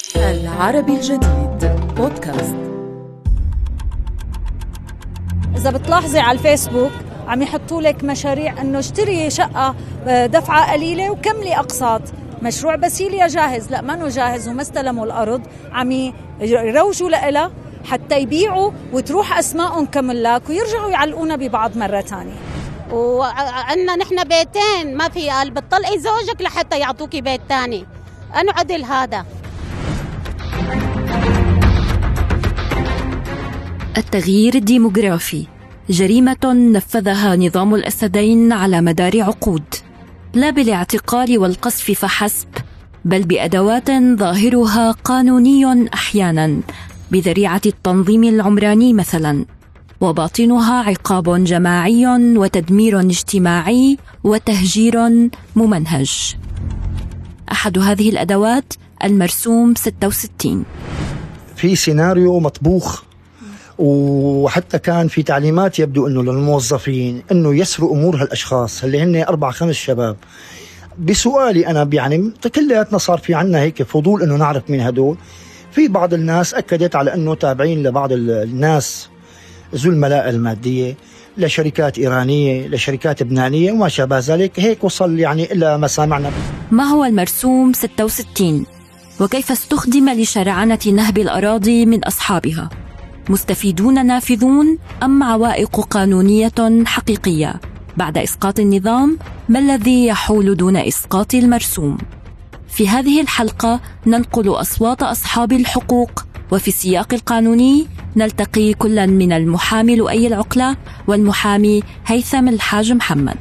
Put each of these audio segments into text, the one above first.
العربي الجديد بودكاست. إذا بتلاحظي على الفيسبوك عم يحطوا لك مشاريع إنه اشتري شقة دفعة قليلة وكملي أقساط. مشروع بسيليا جاهز، لا ما جاهز وما استلموا الأرض، عم يروجوا لها حتى يبيعوا وتروح أسمائهم كملاك ويرجعوا يعلقونا ببعض مرة تانية. وعندنا نحن بيتين، ما في قال بتطلقي زوجك لحتى يعطوكي بيت تاني. أنا عدل هذا. التغيير الديموغرافي جريمة نفذها نظام الأسدين على مدار عقود، لا بالاعتقال والقصف فحسب، بل بأدوات ظاهرها قانوني أحياناً بذريعة التنظيم العمراني مثلاً، وباطنها عقاب جماعي وتدمير اجتماعي وتهجير ممنهج. أحد هذه الأدوات المرسوم 66. في سيناريو مطبوخ، وحتى كان في تعليمات يبدو أنه للموظفين أنه يسروا أمور هالأشخاص اللي هن 4-5 شباب. بسؤالي أنا يعني كلياتنا صار في عنا هيك فضول أنه نعرف مين هدول. في بعض الناس أكدت على أنه تابعين لبعض الناس ذو الملاءة المادية، لشركات إيرانية، لشركات لبنانية وما شابه ذلك. هيك وصل يعني إلى مسامعنا. ما هو المرسوم 66 وكيف استخدم لشرعنة نهب الأراضي من أصحابها؟ مستفيدون نافذون أم عوائق قانونية حقيقية؟ بعد إسقاط النظام ما الذي يحول دون إسقاط المرسوم؟ في هذه الحلقة ننقل أصوات أصحاب الحقوق، وفي السياق القانوني نلتقي كلا من المحامي لؤي العقلة والمحامي هيثم الحاج محمد.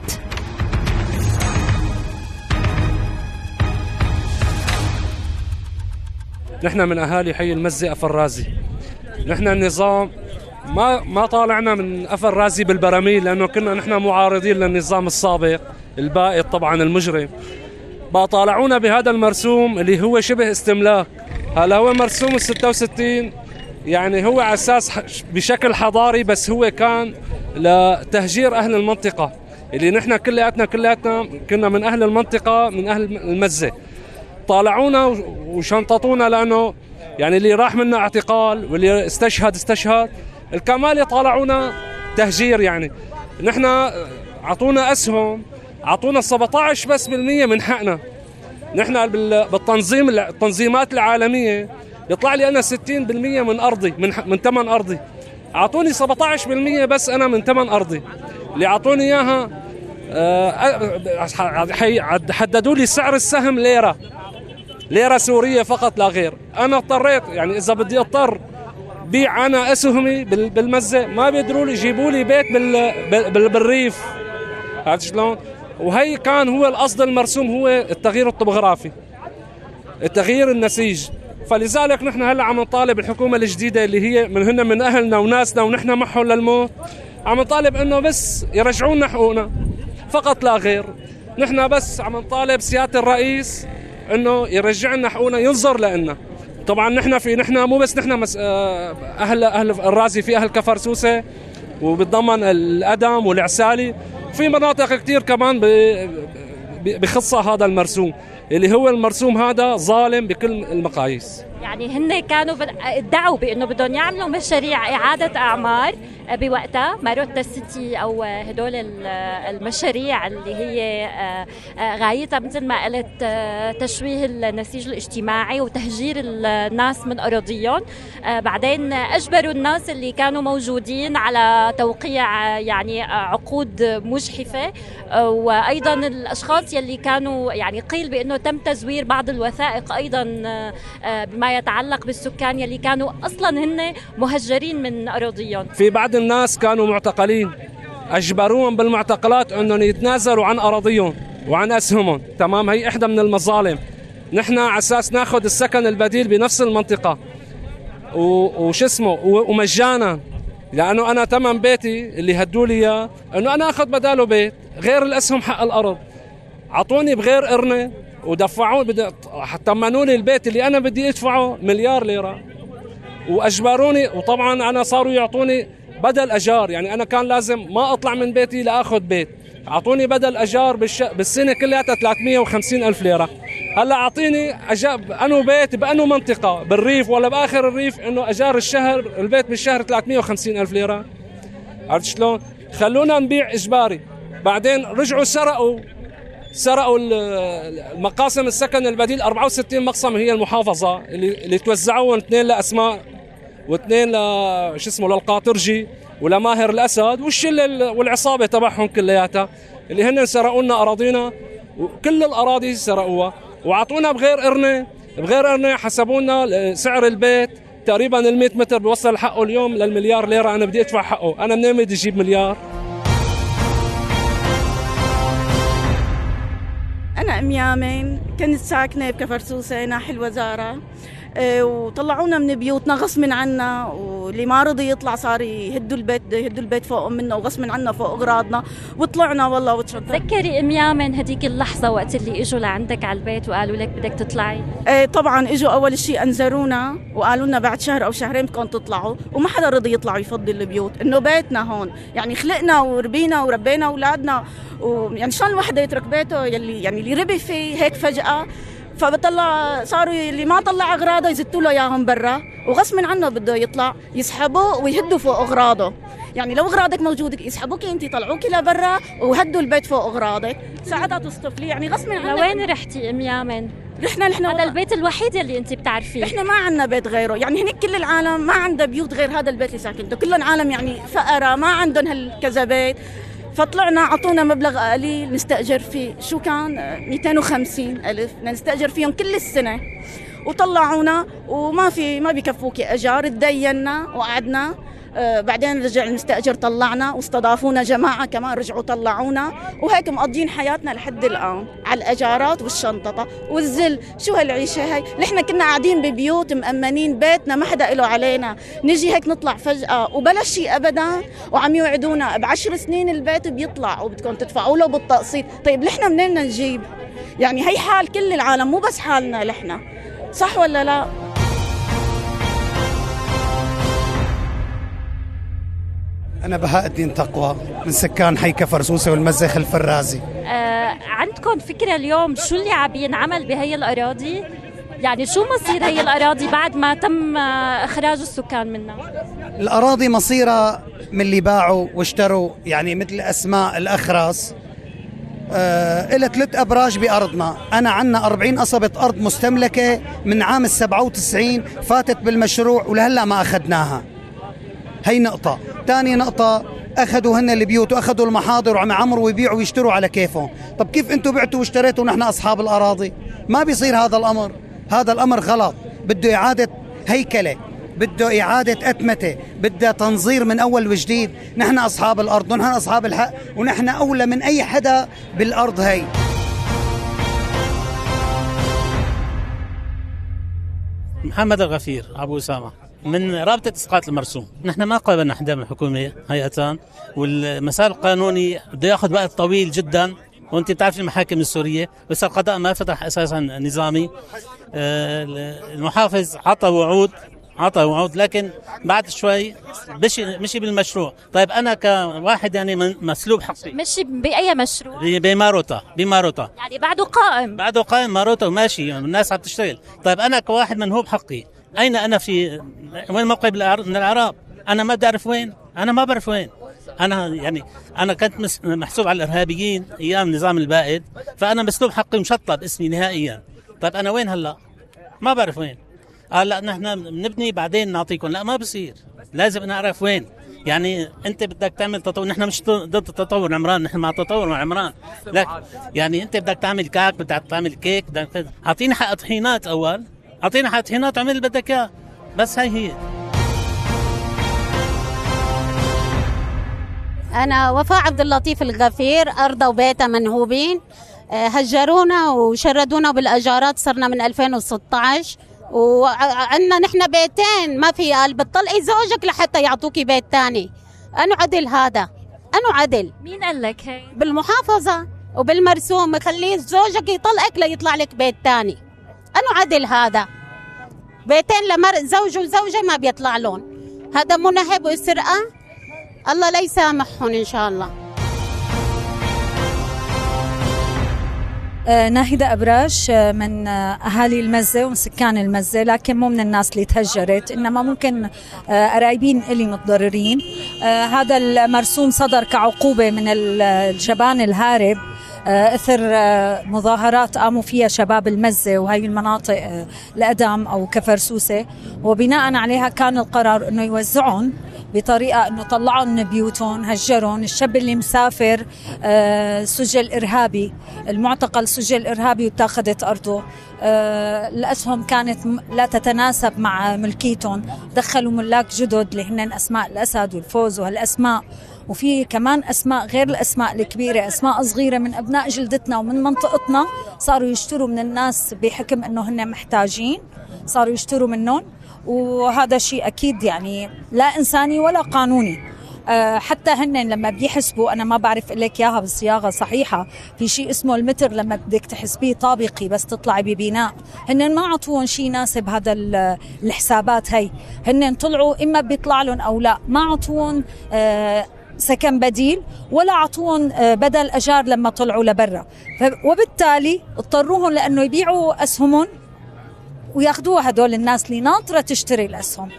نحن من أهالي حي المزة أفرازي. نحن النظام ما طالعنا من أفرازي بالبراميل، لأنه كنا نحن معارضين للنظام السابق البائد طبعا المجرم. بقى طالعونا بهذا المرسوم اللي هو شبه استملاك. هلا هو مرسوم 66، يعني هو على أساس بشكل حضاري، بس هو كان لتهجير أهل المنطقة اللي نحن كلياتنا كنا من أهل المنطقة، من أهل المزة. طالعونا وشنططونا، لأنه يعني اللي راح منا اعتقال واللي استشهد الكمال يطالعونا تهجير. يعني نحن عطونا أسهم، عطونا 17 بس بالمية من حقنا. نحن بالتنظيمات العالمية يطلع لي أنا 60% من أرضي، من ثمن أرضي. عطوني 17% بس أنا من ثمن أرضي. اللي عطوني إياها حددوا لي سعر السهم ليرة سورية فقط لا غير. أنا اضطريت، يعني إذا بدي أضطر بيع أنا أسهمي بالمزة، ما بيقدروا لي يجيبوا لي بيت بالريف. عرفت شلون؟ وهي كان هو القصد المرسوم، هو التغيير الطبوغرافي، التغيير النسيج. فلذلك نحن هلا عم نطالب الحكومة الجديدة اللي هي من أهلنا وناسنا ونحن معهم للموت، عم نطالب إنه بس يرجعونا حقوقنا فقط لا غير. نحن بس عم نطالب سيادة الرئيس إنه يرجع لنا حقوقنا، ينظر لنا. طبعا نحن مو بس نحن أهل الرازي، في أهل كفرسوسة وبتضمن الأدم والعسالي، في مناطق كتير كمان بخصها هذا المرسوم، اللي هو المرسوم هذا ظالم بكل المقاييس. يعني هن كانوا ادعوا بأنه بدهم يعملوا مشاريع إعادة أعمار بوقتها، ماروتا سيتي أو هدول المشاريع اللي هي غايتها مثل ما قلت تشويه النسيج الاجتماعي وتهجير الناس من أراضيهم. بعدين أجبروا الناس اللي كانوا موجودين على توقيع يعني عقود مجحفة، وأيضا الأشخاص يلي كانوا يعني قيل بأنه تم تزوير بعض الوثائق أيضا بما يتعلق بالسكان يلي كانوا أصلا هن مهجرين من أراضيهم. في بعض الناس كانوا معتقلين، أجبروهم بالمعتقلات أنهم يتنازلوا عن أراضيهم وعن أسهمهم. تمام، هي إحدى من المظالم. نحن على أساس ناخذ السكن البديل بنفس المنطقة ومجانا، لأنه أنا تمن بيتي اللي هدوا لي إياه أنه أنا أخذ بداله بيت غير الأسهم حق الأرض. عطوني بغير قرنة ودفعوني تمنوني البيت اللي أنا بدي أدفعه 1,000,000 ليرة، وأجبروني. وطبعا أنا صاروا يعطوني بدل أجار، يعني أنا كان لازم ما أطلع من بيتي لأخذ بيت. أعطوني بدل أجار بالسنة كلها 350,000 ليرة. هلا اعطيني انه بيت بانه منطقه بالريف ولا باخر الريف انه اجار الشهر البيت بالشهر 350,000 ليره. عرفت شلون؟ خلونا نبيع اجباري. بعدين رجعوا سرقوا المقاسم السكن البديل. 64 مقسم هي المحافظه اللي توزعوهم 2 لاسماء و2 للقاطرجي ولماهر الاسد والشله والعصابه تبعهم كلياتها اللي هن سرقوا لنا اراضينا، وكل الاراضي سرقوها وعطونا بغير قرنه. حسبوا لنا سعر البيت تقريبا ال 100 متر بيوصل حقه اليوم للمليار ليره. انا بدي ادفع حقه، انا منين بدي اجيب مليار؟ أنا أم يامن، كنت ساكنة بكفرسوسة ناحية الوزارة، وطلعونا من بيوتنا غصب عنا، واللي ما رضي يطلع صار يهدوا البيت فوق منا وغصب عنا فوق أغراضنا، وطلعنا والله وتشطر. تذكري أم يامن هديك اللحظة وقت اللي إجوا لعندك على البيت وقالوا لك بدك تطلعي؟ طبعا إجوا أول شيء أنذرونا وقالوا لنا بعد شهر أو شهرين بدكم تطلعوا، وما حدا رضي يطلع يفضي البيوت، إنه بيتنا هون، يعني خلقنا وربينا وربينا أولادنا، ويعني شلون الواحد يترك بيته اللي ربي فيه هيك فجأة؟ فبطلع صاروا اللي ما طلع اغراضه يزتوا له اياهم برا، وغصب عنه بده يطلع يسحبوه ويهدوا فوق اغراضه. يعني لو اغراضك موجوده يسحبوكي انت يطلعوكي لبرا وهدوا البيت فوق اغراضك، ساعتها تصطفلي يعني غصب عنك. لوين رحتي ام يامن؟ رحنا هذا البيت الوحيد اللي انت بتعرفيه. احنا ما عندنا بيت غيره، يعني هنيك كل العالم ما عندها بيوت غير هذا البيت اللي ساكنته، كلهم عالم يعني فقراء ما عندهم هالكذا بيت. فطلعنا عطونا مبلغ قليل نستأجر فيه، شو كان 250,000 نستأجر فيهم كل السنة، وطلعونا ما بيكفوكي أجار. تدينا وقعدنا، بعدين رجع المستأجر طلعنا، واستضافونا جماعة كمان رجعوا طلعونا، وهيك مقضين حياتنا لحد الآن على الأجارات والشنططة والزل. شو هالعيشة هاي؟ نحن كنا قاعدين ببيوت مأمنين بيتنا ما حدا إله علينا، نجي هيك نطلع فجأة وبلا شيء أبدا، وعم يوعدونا ب10 سنين البيت بيطلع وبدكم تدفعوا له بالتقسيط. طيب نحن منين بدنا نجيب؟ يعني هي حال كل العالم مو بس حالنا نحن، صح ولا لا؟ أنا بهاء الدين تقوى من سكان حي كفرسوسة والمزخ الفرازي. عندكم فكرة اليوم شو اللي عم ينعمل بهي الأراضي؟ يعني شو مصير هي الأراضي بعد ما تم إخراج السكان منها؟ الأراضي مصيرها من اللي باعوا واشتروا، يعني مثل أسماء الأخرس إلى 3 أبراج بأرضنا. أنا عنا 40 قصبة أرض مستملكة من عام 97 فاتت بالمشروع ولهلا ما أخذناها. هي نقطة. تاني نقطة، أخذوا هن البيوت وأخذوا المحاضر وعم يعمروا ويبيعوا ويشتروا على كيفهم. طب كيف أنتوا بعتوا واشتريتوا ونحن أصحاب الأراضي؟ ما بيصير هذا الأمر، هذا الأمر غلط. بده إعادة هيكلة، بده إعادة أتمتة، بده تنظير من أول وجديد. نحن أصحاب الأرض ونحن أصحاب الحق، ونحن أولى من أي حدا بالأرض هي. محمد الغفير أبو أسامة من رابطة إسقاط المرسوم. نحن ما قابلنا حدا من الحكومة هيئتان، والمسار القانوني بده ياخذ وقت طويل جدا، وانت بتعرف المحاكم السورية بس القضاء ما فتح أساسا نظامي. المحافظ عطى وعود لكن بعد شوي مشي بالمشروع. طيب أنا كواحد يعني مسلوب حقي، مشي بأي مشروع؟ بماروتا يعني بعده قائم ماروتا وماشي، يعني الناس عم تشتغل. طيب أنا كواحد منهوب حقي، أين أنا وين موقعي من الأعراب؟ أنا ما بدي أعرف وين، أنا ما بعرف وين. أنا كنت محسوب على الإرهابيين أيام نظام البائد، فأنا مسلوب حقي مشطب اسمي نهائيا. طيب أنا وين هلا؟ ما بعرف وين. لا نحن بنبني بعدين نعطيكم، لا ما بصير، لازم نعرف وين. يعني أنت بدك تعمل تطور، نحن مش ضد التطور العمران، نحن مع التطور والعمران، لكن يعني أنت بدك تعمل كعك، بدك تعمل كيك، أعطيني حق طحينات أول، أعطينا حق طحينات واعمل اللي بدك إياه، بس هي. أنا وفاء عبد اللطيف الغفير، أرض وبيتها منهوبين، هجرونا وشردونا بالأجارات، صرنا من 2016، وعندنا نحن بيتين ما في قال بتطلقي زوجك لحتى يعطوكي بيت تاني. أنو عدل هذا؟ أنو عدل؟ مين قال لك هيك؟ بالمحافظة وبالمرسوم مخليه زوجك يطلقك ليطلع لك بيت تاني. أنو عدل هذا؟ بيتين زوج وزوجة ما بيطلع لون، هذا مو نهب وسرقة؟ الله لا يسامحهم إن شاء الله. ناهدة أبراش من أهالي المزة ومن سكان المزة، لكن مو من الناس اللي تهجرت، إنما ممكن قرايبين إلي متضررين. هذا المرسوم صدر كعقوبة من الجبان الهارب اثر مظاهرات قاموا فيها شباب المزة وهي المناطق الأدم أو كفرسوسة، وبناء عليها كان القرار انه يوزعون بطريقة انه طلعون من بيوتهم، هجرون. الشاب اللي مسافر سجل إرهابي، المعتقل سجل إرهابي واتاخذت أرضه. الأسهم كانت لا تتناسب مع ملكيتهم، دخلوا ملاك جدد اللي هن أسماء الأسد والفوز وهالأسماء، وفي كمان أسماء غير الأسماء الكبيرة، أسماء صغيرة من أبناء جلدتنا ومن منطقتنا صاروا يشتروا من الناس بحكم أنه هن محتاجين، صاروا يشتروا منهم. وهذا شيء أكيد يعني لا إنساني ولا قانوني. حتى هن لما بيحسبوا، أنا ما بعرف لك إياها بالصياغة صحيحة، في شيء اسمه المتر لما بدك تحسبيه طابقي بس تطلعي ببناء، هن ما عطوهم شيء يناسب هذا الحسابات. هي هن طلعوا إما بيطلع لهم أو لا، ما عطوهم سكن بديل ولا عطوهم بدل أجار لما طلعوا لبرا، وبالتالي اضطروهم لأنه يبيعوا أسهمهم وياخدوها هدول الناس اللي ناطرة تشتري الأسهم.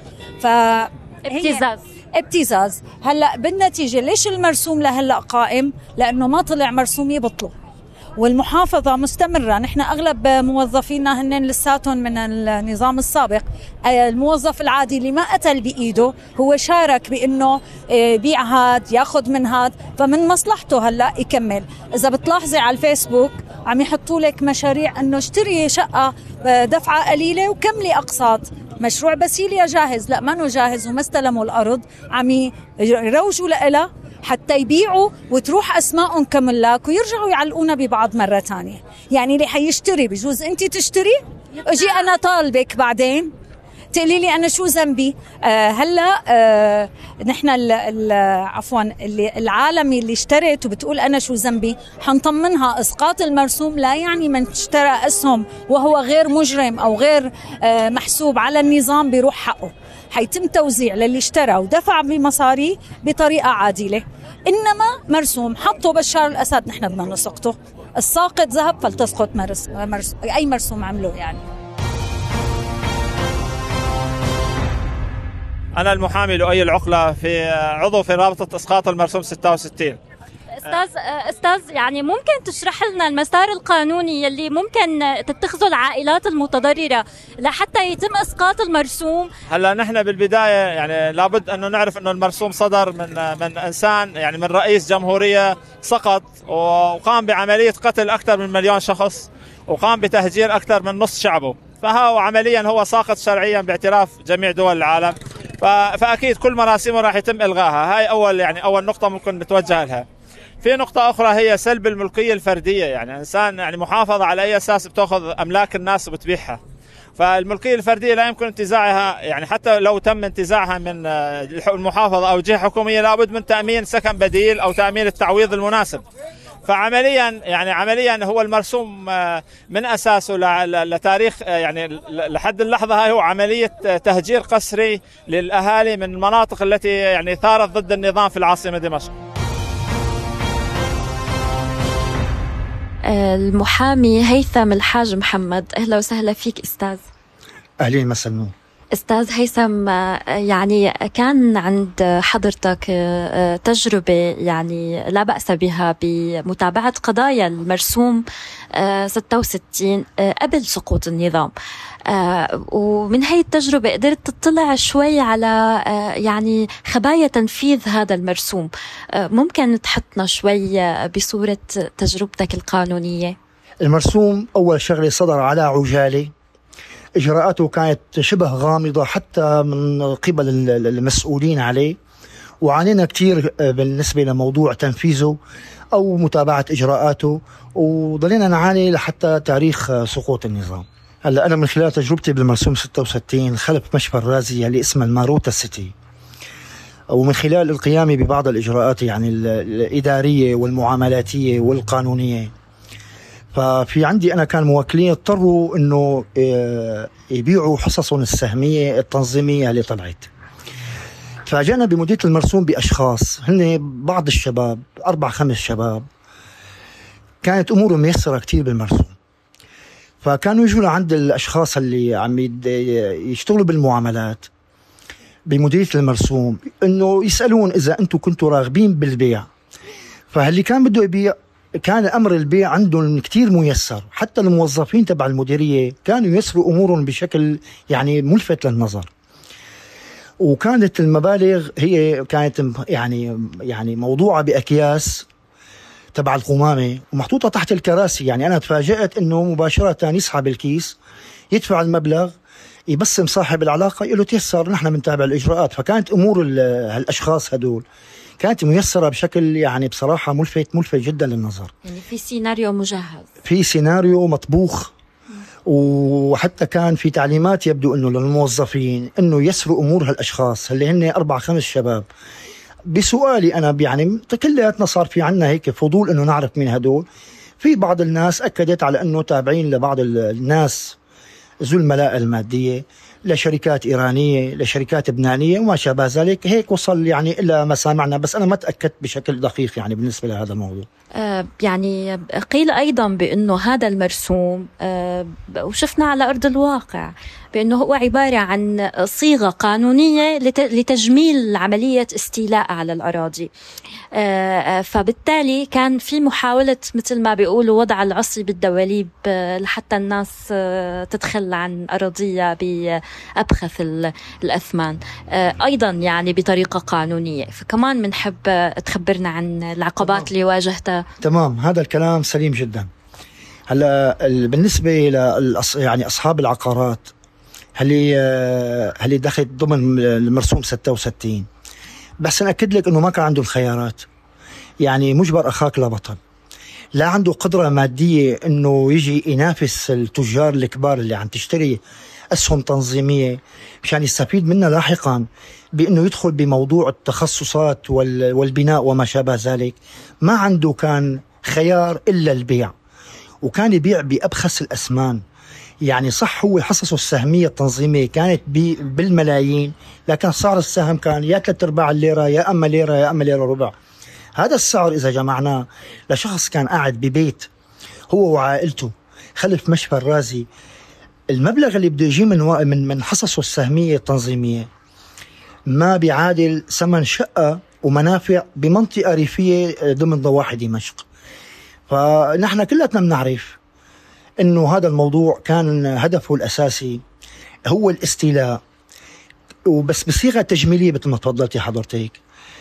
ابتزاز. هلأ بالنتيجة ليش المرسوم لهلأ قائم؟ لأنه ما طلع مرسوم يبطله، والمحافظة مستمرة. نحن أغلب موظفينا هن لساتهم من النظام السابق. الموظف العادي اللي ما قتل بإيده هو شارك بأنه بيع هاد ياخد من هاد، فمن مصلحته هلأ يكمل. إذا بتلاحظي على الفيسبوك عم يحطوا لك مشاريع أنه اشتري شقة دفعة قليلة وكملي أقساط. مشروع بسيليا جاهز، لا ما نو جاهز وما استلموا الأرض، عم يروجوا لها حتى يبيعوا وتروح أسماءهم كملاك ويرجعوا يعلقونا ببعض مرة تانية. يعني اللي حيشتري بجوز أنت تشتري، أجي أنا طالبك بعدين تقولي لي أنا شو ذنبي. هلا نحن عفوا العالم اللي اشترت وبتقول أنا شو ذنبي حنطمنها. إسقاط المرسوم لا يعني من اشترى أسهم وهو غير مجرم أو غير محسوب على النظام بيروح حقه، حيتم توزيع للي اشترى ودفع بمصاري بطريقة عادلة. إنما مرسوم حطه بشار الأسد نحن بدنا نسقطه. الساقط ذهب فلتسقط أي مرسوم عمله. يعني أنا المحامي لؤي العقلة، في عضو في رابطة إسقاط المرسوم 66. أستاذ يعني ممكن تشرح لنا المسار القانوني اللي ممكن تتخذه العائلات المتضررة لحتى يتم إسقاط المرسوم؟ هلا نحن بالبداية يعني لابد أنه نعرف أنه المرسوم صدر من إنسان، يعني من رئيس جمهورية سقط وقام بعملية قتل أكثر من 1,000,000 شخص وقام بتهجير أكثر من نصف شعبه، فهو عمليا هو ساقط شرعيا باعتراف جميع دول العالم. فأكيد كل مراسمه راح يتم إلغائها. هاي أول نقطة ممكن نتوجه لها. في نقطة أخرى هي سلب الملكية الفردية، يعني إنسان يعني محافظة على أي أساس بتأخذ أملاك الناس وبتبيعها، فالملكية الفردية لا يمكن انتزاعها، يعني حتى لو تم انتزاعها من المحافظة أو جهة حكومية لابد من تأمين سكن بديل أو تأمين التعويض المناسب. فعمليا هو المرسوم من أساسه لتاريخ يعني لحد اللحظة هاي هو عملية تهجير قسري للأهالي من المناطق التي يعني ثارت ضد النظام في العاصمة دمشق. المحامي هيثم الحاج محمد، أهلا وسهلا فيك أستاذ. أهلين مساء. أستاذ هيثم، يعني كان عند حضرتك تجربة يعني لا بأس بها بمتابعة قضايا المرسوم 66 قبل سقوط النظام، ومن هاي التجربة قدرت تطلع شوي على يعني خبايا تنفيذ هذا المرسوم. ممكن تحطنا شوي بصورة تجربتك القانونية؟ المرسوم أول شغلة صدر على عجالة، إجراءاته كانت شبه غامضة حتى من قبل المسؤولين عليه، وعانينا كتير بالنسبة لموضوع تنفيذه أو متابعة إجراءاته، وضلينا نعاني لحتى تاريخ سقوط النظام. هلا أنا من خلال تجربتي بالمرسوم 66 خلف مشفى الرازي اللي اسمه الماروتا سيتي، ومن خلال القيام ببعض الإجراءات يعني الإدارية والمعاملاتية والقانونية، ففي عندي أنا كان موكلين اضطروا إنه يبيعوا حصصهم السهمية التنظيمية اللي طلعت. فجانا بمديرية المرسوم بأشخاص هن بعض الشباب 4-5 شباب كانت اموره ميسره كتير بالمرسوم. فكانوا يجوا لعند الاشخاص اللي عم يشتغلوا بالمعاملات بمديريه المرسوم انه يسالون اذا انتم كنتوا راغبين بالبيع. فاللي كان بده يبيع كان امر البيع عندهم كتير ميسر، حتى الموظفين تبع المديريه كانوا يسروا امورهم بشكل يعني ملفت للنظر. وكانت المبالغ هي كانت يعني موضوعه باكياس تبع القمامه ومحطوطه تحت الكراسي. يعني انا تفاجأت انه مباشره يسحب الكيس يدفع المبلغ يبسم صاحب العلاقه يقول له تيسر نحن بنتابع الاجراءات. فكانت امور هالاشخاص هدول كانت ميسره بشكل يعني بصراحه ملفت جدا للنظر. يعني في سيناريو مجهز، في سيناريو مطبوخ، وحتى كان في تعليمات يبدو انه للموظفين انه يسروا امور هالاشخاص اللي هن 4-5 شباب. بسؤالي انا يعني كلياتنا صار في عنا هيك فضول انه نعرف مين هدول. في بعض الناس اكدت على انه تابعين لبعض الناس ذو الملاءة المادية، لشركات إيرانية، لشركات لبنانية وما شابه ذلك. هيك وصل يعني إلى مسامعنا، بس أنا ما تأكدت بشكل دقيق يعني بالنسبة لهذا الموضوع. يعني قيل أيضا بأنه هذا المرسوم وشفنا على أرض الواقع بأنه هو عبارة عن صيغة قانونية لتجميل عملية استيلاء على الأراضي. فبالتالي كان في محاولة مثل ما بيقولوا وضع العصي بالدواليب لحتى الناس تتخلى عن أراضيها بأبخث الأثمان، أيضا يعني بطريقة قانونية. فكمان بنحب تخبرنا عن العقبات اللي واجهتها. تمام، هذا الكلام سليم جدا. هلا بالنسبة يعني أصحاب العقارات اللي دخلت ضمن المرسوم 66، بس نأكد لك انه ما كان عنده الخيارات. يعني مجبر اخاك لا بطل، لا عنده قدرة مادية انه يجي ينافس التجار الكبار اللي عم تشتري اسهم تنظيمية مشان يستفيد منها لاحقا بانه يدخل بموضوع التخصصات والبناء وما شابه ذلك. ما عنده كان خيار الا البيع، وكان يبيع بأبخس الأثمان. يعني صح هو حصصه السهمية التنظيمية كانت بالملايين، لكن سعر السهم كان يا 3/4 الليرة يا أما ليرة يا أما ليرة ربع. هذا السعر إذا جمعناه لشخص كان قاعد ببيت هو وعائلته خلف مشفى الرازي، المبلغ اللي بده يجي من حصصه السهمية التنظيمية ما بيعادل ثمن شقة ومنافع بمنطقة ريفية ضمن ضواحي دمشق. فنحن كلنا بنعرف انه هذا الموضوع كان هدفه الاساسي هو الاستيلاء، وبس بصيغه تجميليه مثل ما تفضلتي حضرتك.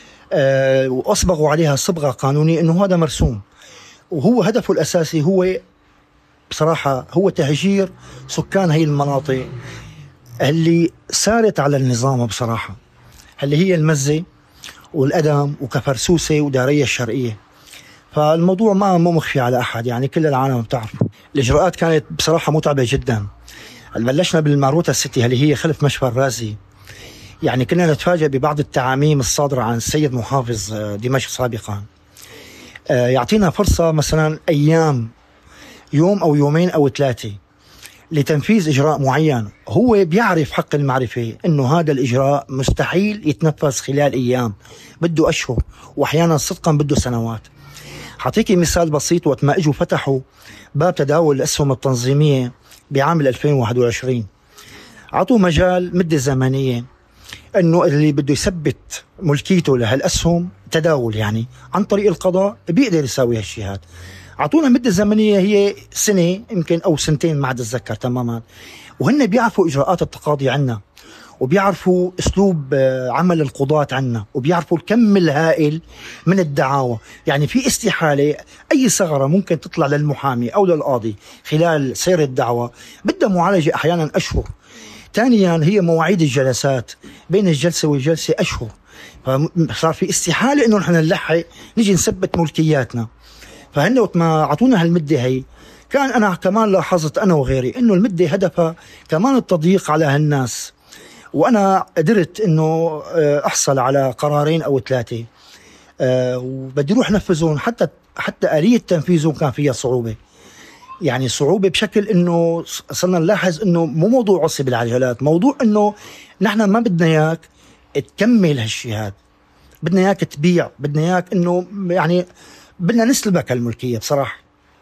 واصبغوا عليها صبغه قانونيه انه هذا مرسوم، وهو هدفه الاساسي هو بصراحه هو تهجير سكان هي المناطق اللي سارت على النظام بصراحه، اللي هي المزه والادم وكفرسوسه وداريه الشرقيه. فالموضوع ما مخفي على أحد، يعني كل العالم بتعرف. الإجراءات كانت بصراحة متعبة جدا. بلشنا بالماروتا السيتي اللي هي خلف مشفى الرازي. يعني كنا نتفاجأ ببعض التعاميم الصادرة عن السيد محافظ دمشق سابقا، يعطينا فرصة مثلا أيام، يوم أو يومين أو 3 لتنفيذ إجراء معين. هو بيعرف حق المعرفة أنه هذا الإجراء مستحيل يتنفذ خلال أيام، بده أشهر وأحيانا صدقا بده سنوات. حاعطيكي مثال بسيط. وقت ما اجوا فتحوا باب تداول الاسهم التنظيميه بعام 2021 عطوا مجال مده زمنيه انه اللي بده يثبت ملكيته لهالاسهم تداول يعني عن طريق القضاء بيقدر يساوي هالشيء هذا. عطونا مده زمنيه هي سنه يمكن او سنتين ما عاد اتذكر تماما، وهن بيعرفوا اجراءات التقاضي عنا، وبيعرفوا اسلوب عمل القضاة عنا، وبيعرفوا الكم الهائل من الدعاوى. يعني في استحالة اي ثغرة ممكن تطلع للمحامي او للقاضي خلال سير الدعوة بدها معالجة احيانا اشهر. ثانيا هي مواعيد الجلسات بين الجلسة والجلسة اشهر، فصار في استحالة انه نحن نلحق نجي نثبت ملكياتنا. فهن وقت ما عطونا هالمدة هي كان انا كمان لاحظت انا وغيري انه المدة هدفها كمان التضييق على هالناس، وأنا قدرت أنه أحصل على 2 أو 3 وبدي روح نفذهم. حتى آلية تنفيذهم كان فيها صعوبة، يعني صعوبة بشكل أنه صرنا نلاحظ أنه مو موضوع عصي بالعجلات، موضوع أنه نحن ما بدنا إياك تكمل هالشي هذا، بدنا إياك تبيع، بدنا إياك أنه يعني بدنا نسلبك هالملكية بصراحة.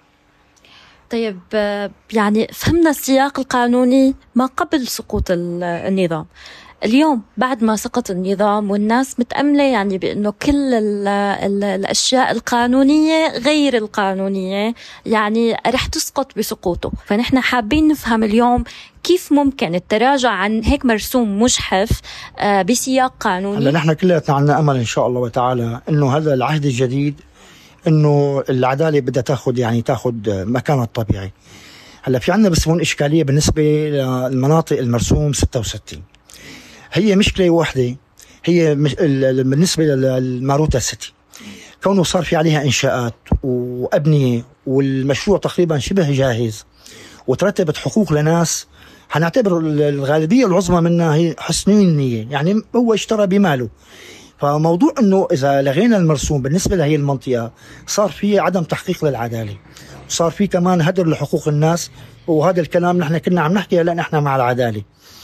طيب يعني فهمنا السياق القانوني ما قبل سقوط النظام. اليوم بعد ما سقط النظام والناس متأملة يعني بأنه كل الأشياء القانونية غير القانونية يعني رح تسقط بسقوطه، فنحن حابين نفهم اليوم كيف ممكن التراجع عن هيك مرسوم مجحف بسياق قانوني. هلا نحن كلياتنا عنا أمل إن شاء الله وتعالى إنه هذا العهد الجديد إنه العدالة بدها تاخذ مكانها الطبيعي. هلا في عنا بس هون إشكالية بالنسبة للمناطق المرسوم 66. هي مشكلة واحدة، هي بالنسبة للماروتا سيتي، كونه صار في عليها إنشاءات وأبنية والمشروع تقريبا شبه جاهز وترتبت حقوق لناس هنعتبر الغالبية العظمى منها هي حسنين النية، يعني هو اشترى بماله. فموضوع انه اذا لغينا المرسوم بالنسبة لهي المنطقة صار في عدم تحقيق للعدالة، وصار في كمان هدر لحقوق الناس، وهذا الكلام نحن كنا عم نحكي هلا نحن مع العدالة.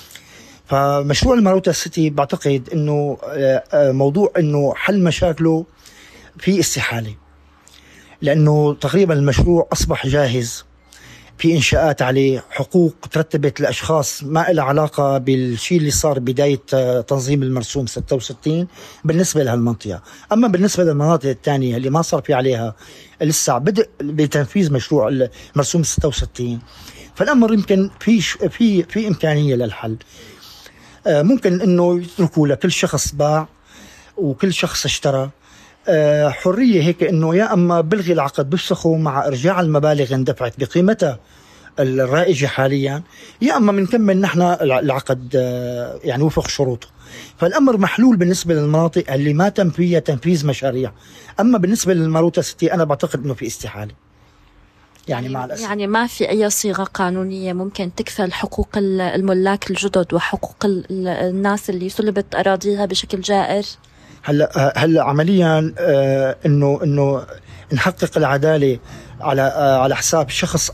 فمشروع الماروتا سيتي بعتقد انه موضوع انه حل مشاكله في استحالة، لانه تقريبا المشروع اصبح جاهز، في انشاءات عليه، حقوق ترتبت لاشخاص ما لها علاقة بالشيء اللي صار بداية تنظيم المرسوم 66 بالنسبة لهالمنطقة. اما بالنسبة للمناطق الثانية اللي ما صار في عليها لسه بدء بتنفيذ مشروع المرسوم 66، فالامر يمكن في امكانية للحل. ممكن انه يتركوا لكل شخص باع وكل شخص اشترى حرية هيك انه يا اما بلغي العقد بفسخه مع ارجاع المبالغ اندفعت بقيمتها الرائجة حاليا، يا اما بنكمل نحن العقد يعني وفق شروطه. فالامر محلول بالنسبة للمناطق اللي ما تم فيها تنفيذ مشاريع. اما بالنسبة للماروتا سيتي انا بعتقد انه في استحالة، يعني مع الأسف يعني ما في أي صيغة قانونية ممكن تكفل حقوق الملاك الجدد وحقوق الناس اللي سلبت أراضيها بشكل جائر. هلا عمليا انه نحقق العدالة على حساب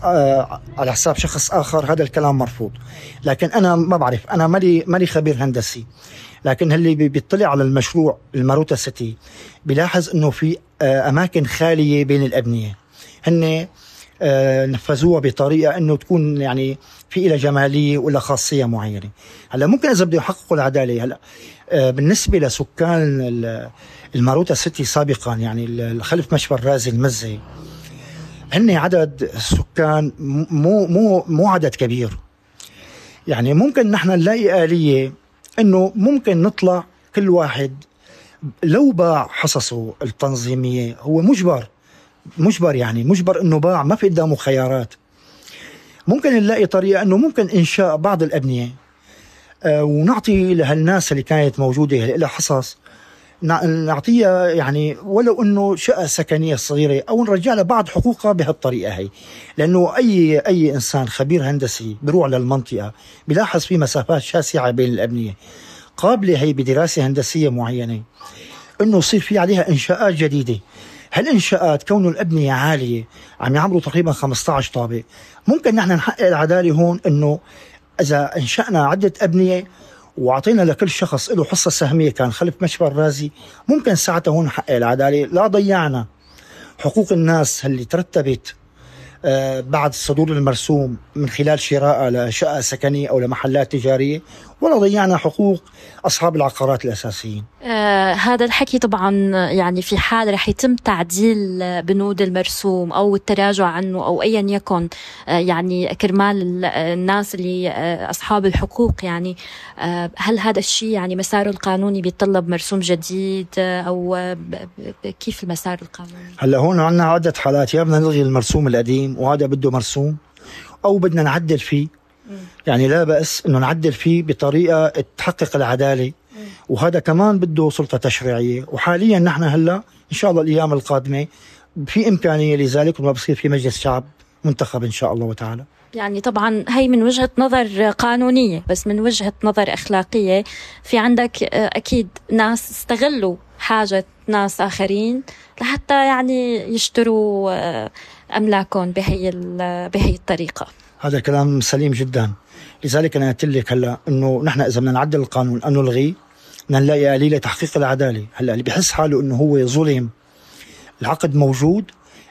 شخص آخر، هذا الكلام مرفوض. لكن انا ما بعرف، انا مالي خبير هندسي، لكن اللي بيطلع على المشروع الماروتا سيتي بيلاحظ انه في اماكن خالية بين الأبنية، هن نفذوها بطريقة انه تكون يعني في إلى جمالية ولا خاصية معينة. هلا ممكن اذا بده يحققوا العدالة. هلا بالنسبة لسكان الماروتا سيتي سابقا، يعني خلف مشفى الرازي المزي، هن عدد سكان مو عدد كبير. يعني ممكن نحن نلاقي آلية انه ممكن نطلع كل واحد لو باع حصصه التنظيمية هو مجبر انه باع، ما في قدامه خيارات. ممكن نلاقي طريقة انه ممكن انشاء بعض الأبنية ونعطي لهالناس اللي كانت موجودة لها حصص، نعطيها يعني ولو انه شقة سكنية صغيرة، او نرجع لها بعض حقوقها بهالطريقة هي. لانه اي انسان خبير هندسي بيروح للمنطقة بيلاحظ في مسافات شاسعة بين الأبنية، قابلة هي بدراسة هندسية معينة انه يصير في عليها انشاءات جديدة. هالإنشاءات كونه الأبنية عالية عم يعملوا تقريبا 15 طابق، ممكن نحن نحقق العدالة هون انه اذا انشأنا عدة أبنية وعطينا لكل شخص له حصة سهمية كان خلف مشفى الرازي، ممكن ساعتها هون نحقق العدالة، لا ضيعنا حقوق الناس اللي ترتبت بعد صدور المرسوم من خلال شراء لشقة سكنية أو لمحلات تجارية، ولا ضيعنا حقوق أصحاب العقارات الأساسيين. هذا الحكي طبعا يعني في حال رح يتم تعديل بنود المرسوم أو التراجع عنه أو أيا يكن، يعني كرمال الناس اللي أصحاب الحقوق، يعني هل هذا الشيء يعني مساره القانوني بيتطلب مرسوم جديد أو كيف المسار القانوني؟ هلا هون عندنا عدة حالات، يا بدنا نلغي المرسوم القديم وهذا بده مرسوم، أو بدنا نعدل فيه. يعني لا بأس انه نعدل فيه بطريقة تحقق العدالة، وهذا كمان بده سلطة تشريعية. وحاليا نحن هلا ان شاء الله الايام القادمة في امكانية لذلك، وما بصير في مجلس شعب منتخب ان شاء الله وتعالى. يعني طبعا هي من وجهة نظر قانونية، بس من وجهة نظر أخلاقية في عندك أكيد ناس استغلوا حاجة ناس آخرين لحتى يعني يشتروا أملاكهم بهي الطريقة. هذا الكلام سليم جدا. لذلك أنا قلت لك هلا إنه نحن إذا بدنا نعدل القانون أنه نلغيه، بدنا نلاقي آلية تحقيق العدالة. هلا اللي بيحس حاله إنه هو ظلم، العقد موجود،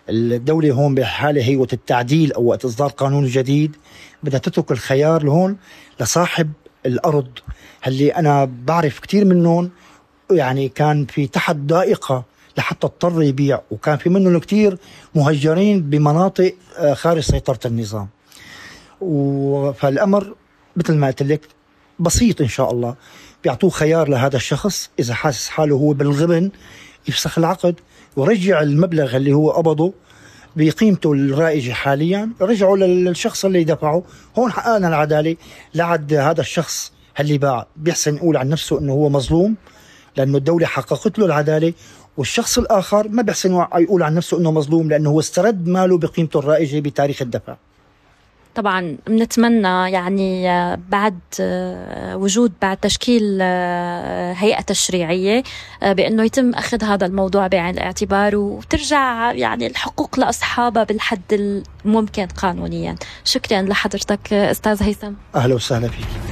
الدولة هون بحالة هيئة التعديل أو وقت إصدار قانون جديد بدها تترك الخيار لهون لصاحب الأرض، اللي أنا بعرف كتير منهم يعني كان في تحت ضائقة لحتى اضطر يبيع، وكان في منهم كتير مهجرين بمناطق خارج سيطرة النظام. فالأمر مثل ما قلت لك بسيط إن شاء الله، بيعطوه خيار لهذا الشخص إذا حاسس حاله هو بالغبن يفسخ العقد ورجع المبلغ اللي هو قبضه بقيمته الرائجة حاليا، رجعوا للشخص اللي دفعه. هون حققنا العدالة. لعد هذا الشخص اللي باع بيحسن يقول عن نفسه انه هو مظلوم لانه الدولة حققت له العدالة، والشخص الآخر ما بيحسن يقول عن نفسه انه مظلوم لانه هو استرد ماله بقيمته الرائجة بتاريخ الدفع. طبعا بنتمنى يعني بعد بعد تشكيل هيئة تشريعية بأنه يتم أخذ هذا الموضوع بعين الاعتبار وترجع يعني الحقوق لأصحابها بالحد الممكن قانونيا. شكرا لحضرتك أستاذ هيثم. أهلا وسهلا فيك.